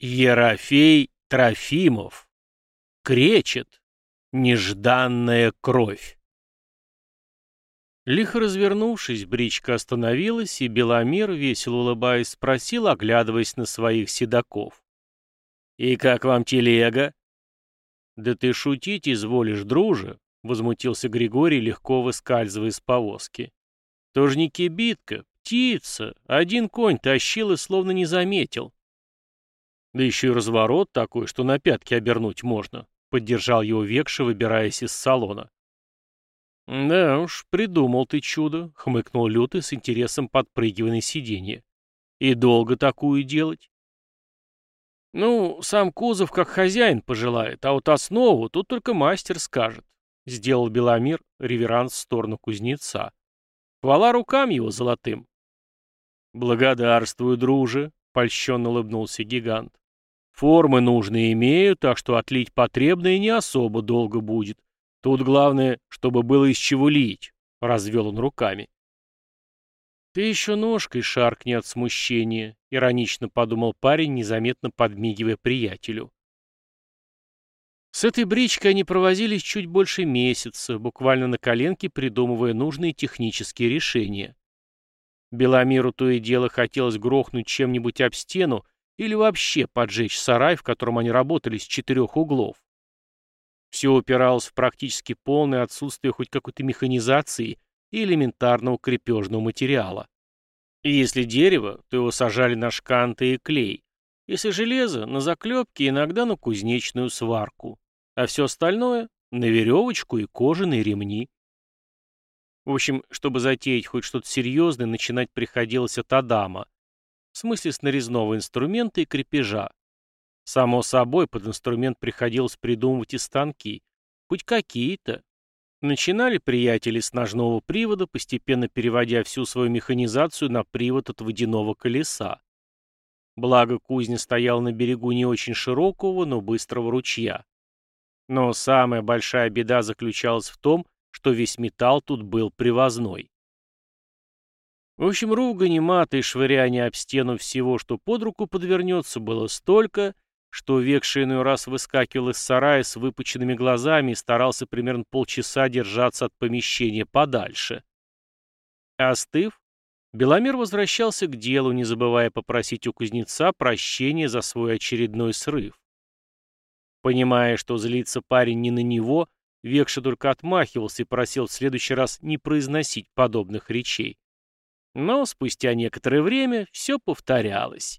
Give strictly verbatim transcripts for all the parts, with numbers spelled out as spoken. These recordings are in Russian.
Ерофей Трофимов. Кречет. Нежданная кровь. Лихо развернувшись, бричка остановилась, и Беломир, весело улыбаясь, спросил, оглядываясь на своих седаков. «И как вам телега?» «Да ты шутить изволишь, друже», — возмутился Григорий, легко выскальзывая из повозки. «То ж не кибитка, птица. Один конь тащил и словно не заметил». «Да еще и разворот такой, что на пятки обернуть можно», — поддержал его Векша, выбираясь из салона. «Да уж, придумал ты чудо», — хмыкнул Лютый с интересом, подпрыгивая на сиденье. «И долго такую делать?» «Ну, сам кузов как хозяин пожелает, а вот основу тут только мастер скажет», — сделал Беломир реверанс в сторону кузнеца. «Хвала рукам его золотым». «Благодарствую, друже», — польщенно улыбнулся гигант. «Формы нужные имею, так что отлить потребное не особо долго будет. Тут главное, чтобы было из чего лить», — развел он руками. «Ты еще ножкой шаркни от смущения», — иронично подумал парень, незаметно подмигивая приятелю. С этой бричкой они провозились чуть больше месяца, буквально на коленке придумывая нужные технические решения. Беломиру то и дело хотелось грохнуть чем-нибудь об стену или вообще поджечь сарай, в котором они работали с четырех углов. Все упиралось в практически полное отсутствие хоть какой-то механизации и элементарного крепежного материала. И если дерево, то его сажали на шканты и клей. Если железо, на заклепки, иногда на кузнечную сварку. А все остальное — на веревочку и кожаные ремни. В общем, чтобы затеять хоть что-то серьезное, начинать приходилось от Адама. В смысле с нарезного инструмента и крепежа. Само собой, под инструмент приходилось придумывать и станки. Хоть какие-то. Начинали приятели с ножного привода, постепенно переводя всю свою механизацию на привод от водяного колеса. Благо, кузня стояла на берегу не очень широкого, но быстрого ручья. Но самая большая беда заключалась в том, что весь металл тут был привозной. В общем, ругани, маты и швыряние об стену всего, что под руку подвернется, было столько, что Векша иной раз выскакивал из сарая с выпученными глазами и старался примерно полчаса держаться от помещения подальше. Остыв, Беломир возвращался к делу, не забывая попросить у кузнеца прощения за свой очередной срыв. Понимая, что злится парень не на него, Векша только отмахивался и просил в следующий раз не произносить подобных речей. Но спустя некоторое время все повторялось.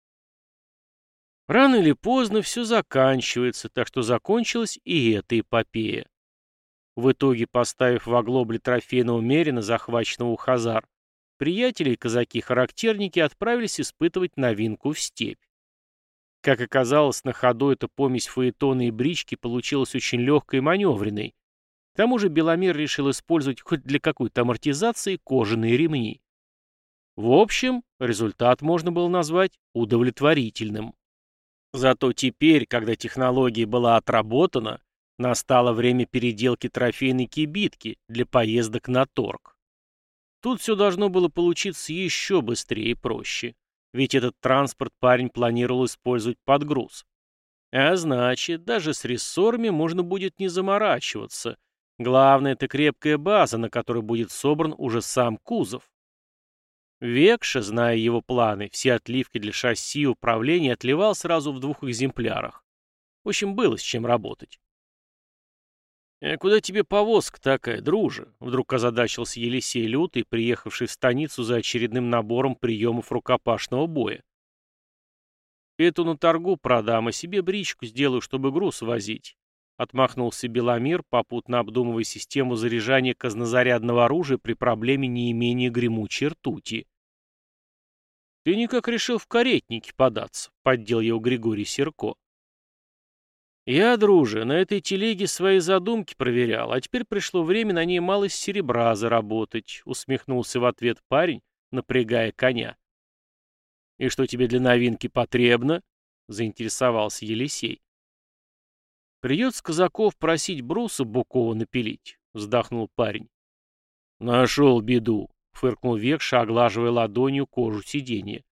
Рано или поздно все заканчивается, так что закончилась и эта эпопея. В итоге, поставив в оглобле трофейного мерина, захваченного у хазар, приятели и казаки-характерники отправились испытывать новинку в степь. Как оказалось, на ходу эта помесь фаэтона и брички получилась очень легкой и маневренной. К тому же Беломир решил использовать хоть для какой-то амортизации кожаные ремни. В общем, результат можно было назвать удовлетворительным. Зато теперь, когда технология была отработана, настало время переделки трофейной кибитки для поездок на торг. Тут все должно было получиться еще быстрее и проще, ведь этот транспорт парень планировал использовать под груз. А значит, даже с рессорами можно будет не заморачиваться. Главное — это крепкая база, на которой будет собран уже сам кузов. Векша, зная его планы, все отливки для шасси и управления отливал сразу в двух экземплярах. В общем, было с чем работать. «А куда тебе повозка такая, друже?» — вдруг озадачился Елисей Лютый, приехавший в станицу за очередным набором приемов рукопашного боя. «Эту на торгу продам, а себе бричку сделаю, чтобы груз возить», — отмахнулся Беломир, попутно обдумывая систему заряжания казнозарядного оружия при проблеме неимения гремучей ртути. «Ты никак решил в каретники податься», — поддел его Григорий Серко. «Я, друже, на этой телеге свои задумки проверял, а теперь пришло время на ней малость серебра заработать», — усмехнулся в ответ парень, напрягая коня. «И что тебе для новинки потребно?» — заинтересовался Елисей. «Придется казаков просить бруса Букова напилить», — вздохнул парень. «Нашел беду», — фыркнул Векша, оглаживая ладонью кожу сиденья.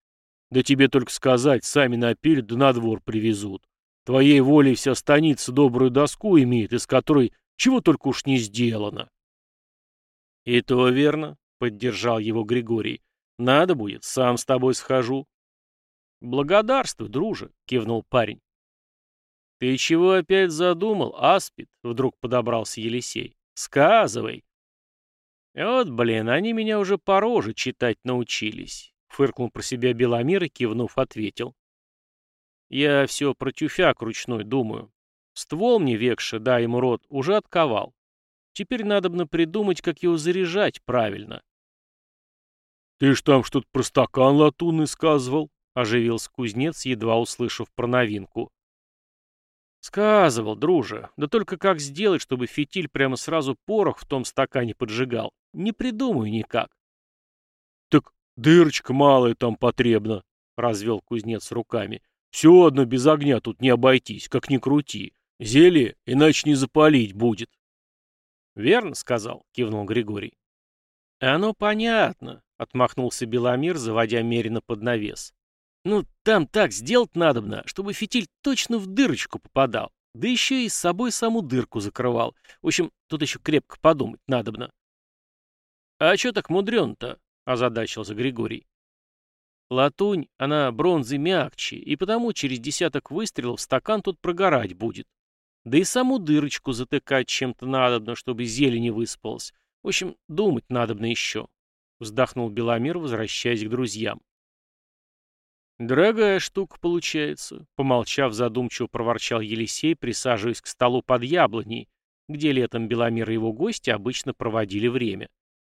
Да тебе только сказать, сами напилят да на двор привезут. Твоей волей вся станица добрую доску имеет, из которой чего только уж не сделано. И то верно, поддержал его Григорий. Надо будет, сам с тобой схожу. Благодарствуй, друже, кивнул парень. Ты чего опять задумал, аспид? Вдруг подобрался Елисей. Сказывай. Вот, блин, они меня уже по роже читать научились. Фыркнул про себя Беломир и, кивнув, ответил. Я все про тюфяк ручной думаю. Ствол мне векша, да ему рот, уже отковал. Теперь надобно придумать, как его заряжать правильно. «Ты ж там что-то про стакан латунный сказывал», — оживился кузнец, едва услышав про новинку. «Сказывал, друже, да только как сделать, чтобы фитиль прямо сразу порох в том стакане поджигал? Не придумаю никак». «Так дырочка малая там потребна», — развел кузнец руками. «Все одно без огня тут не обойтись, как ни крути. Зелье, иначе не запалить будет». «Верно сказал», — кивнул Григорий. «Оно понятно», — отмахнулся Беломир, заводя меренно под навес. «Ну, там так сделать надобно, чтобы фитиль точно в дырочку попадал, да еще и с собой саму дырку закрывал. В общем, тут еще крепко подумать надобно». «А че так мудрено-то?» — озадачился Григорий. «Латунь, она бронзы мягче, и потому через десяток выстрелов стакан тут прогорать будет. Да и саму дырочку затыкать чем-то надобно, чтобы зелень не выспалась. В общем, думать надобно еще», — вздохнул Беломир, возвращаясь к друзьям. «Дорогая штука получается», — помолчав, задумчиво проворчал Елисей, присаживаясь к столу под яблоней, где летом Беломир и его гости обычно проводили время.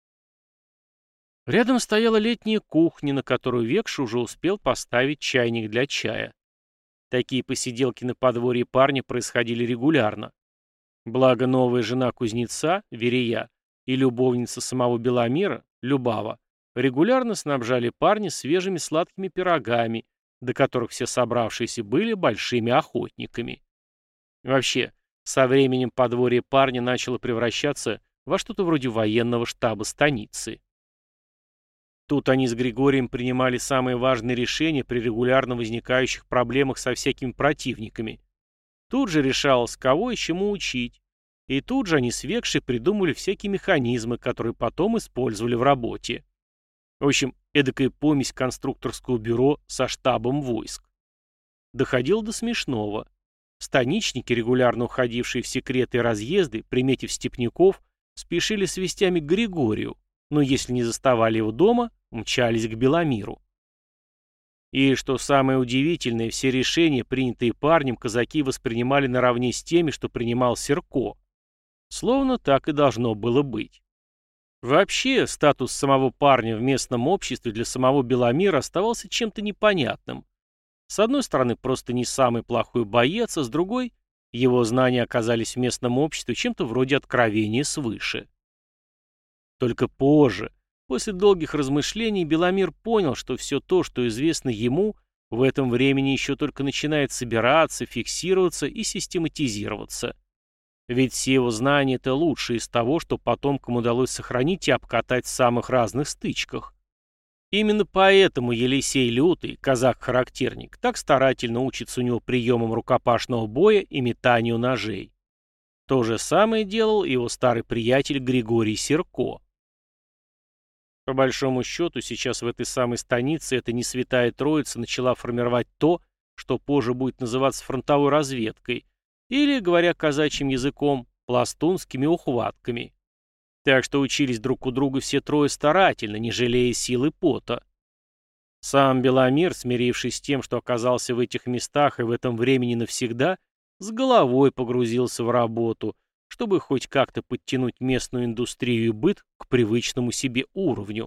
Рядом стояла летняя кухня, на которую Векша уже успел поставить чайник для чая. Такие посиделки на подворье парня происходили регулярно. Благо новая жена кузнеца, Верея, и любовница самого Беломира, Любава, регулярно снабжали парня свежими сладкими пирогами, до которых все собравшиеся были большими охотниками. Вообще, со временем подворье парня начало превращаться во что-то вроде военного штаба станицы. Тут они с Григорием принимали самые важные решения при регулярно возникающих проблемах со всякими противниками. Тут же решалось, кого и чему учить. И тут же они с Векшей придумали всякие механизмы, которые потом использовали в работе. В общем, эдакая помесь конструкторского бюро со штабом войск. Доходило до смешного. Станичники, регулярно уходившие в секреты и разъезды, приметив степняков, спешили с вестями к Григорию, но если не заставали его дома, мчались к Беломиру. И, что самое удивительное, все решения, принятые парнем, казаки воспринимали наравне с теми, что принимал Серко. Словно так и должно было быть. Вообще, статус самого парня в местном обществе для самого Беломира оставался чем-то непонятным. С одной стороны, просто не самый плохой боец, а с другой, его знания оказались в местном обществе чем-то вроде откровения свыше. Только позже, после долгих размышлений, Беломир понял, что все то, что известно ему, в этом времени еще только начинает собираться, фиксироваться и систематизироваться. Ведь все его знания — это лучшее из того, что потомкам удалось сохранить и обкатать в самых разных стычках. Именно поэтому Елисей Лютый, казак-характерник, так старательно учится у него приемам рукопашного боя и метанию ножей. То же самое делал и его старый приятель Григорий Серко. По большому счету, сейчас в этой самой станице эта несвятая троица начала формировать то, что позже будет называться фронтовой разведкой, или, говоря казачьим языком, пластунскими ухватками. Так что учились друг у друга все трое старательно, не жалея сил и пота. Сам Беломир, смирившись с тем, что оказался в этих местах и в этом времени навсегда, с головой погрузился в работу, чтобы хоть как-то подтянуть местную индустрию и быт к привычному себе уровню.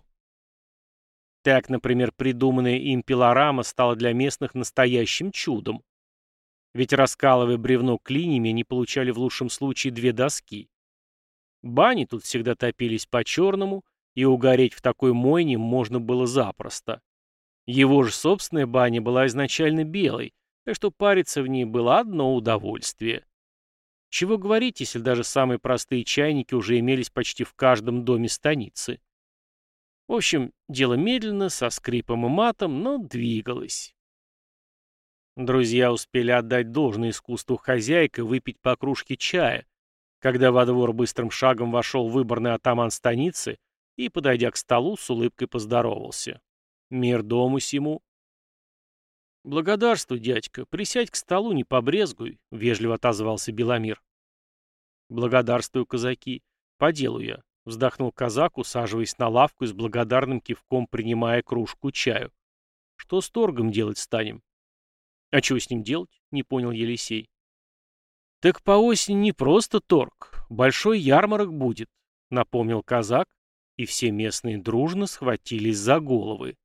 Так, например, придуманная им пилорама стала для местных настоящим чудом. Ведь, раскалывая бревно клиньями, они получали в лучшем случае две доски. Бани тут всегда топились по-черному, и угореть в такой мойне можно было запросто. Его же собственная баня была изначально белой, так что париться в ней было одно удовольствие. Чего говорить, если даже самые простые чайники уже имелись почти в каждом доме станицы. В общем, дело медленно, со скрипом и матом, но двигалось. Друзья успели отдать должное искусству хозяйка и выпить по кружке чая, когда во двор быстрым шагом вошел выборный атаман станицы и, подойдя к столу, с улыбкой поздоровался. «Мир дому сему». «Благодарствуй, дядька, присядь к столу, не побрезгуй», — вежливо отозвался Беломир. «Благодарствую, казаки. По делу я», — вздохнул казак, усаживаясь на лавку и с благодарным кивком принимая кружку чаю. «Что с торгом делать станем?» «А чего с ним делать?» — не понял Елисей. «Так по осени не просто торг, большой ярмарок будет», — напомнил казак, и все местные дружно схватились за головы.